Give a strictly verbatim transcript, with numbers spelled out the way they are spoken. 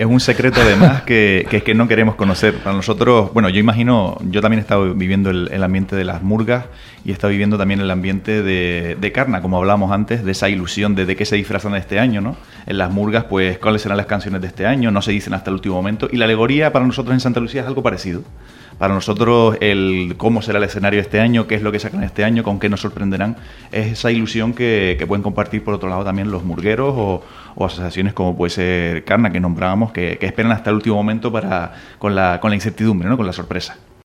es un secreto además que, que es que no queremos conocer. Para nosotros, bueno, yo imagino, yo también he estado viviendo el, el ambiente de las murgas y he estado viviendo también el ambiente de, de Carna, como hablábamos antes, de esa ilusión de, de qué se disfrazan de este año, ¿no? En las murgas, pues, cuáles serán las canciones de este año, no se dicen hasta el último momento. Y la alegoría para nosotros en Santa Lucía es algo parecido. Para nosotros, el cómo será el escenario este año, qué es lo que sacan este año, con qué nos sorprenderán, es esa ilusión que, que pueden compartir, por otro lado, también los murgueros o, o asociaciones como puede ser Carna, que nombrábamos, que, que esperan hasta el último momento para con la, con la incertidumbre, ¿no? Con la sorpresa.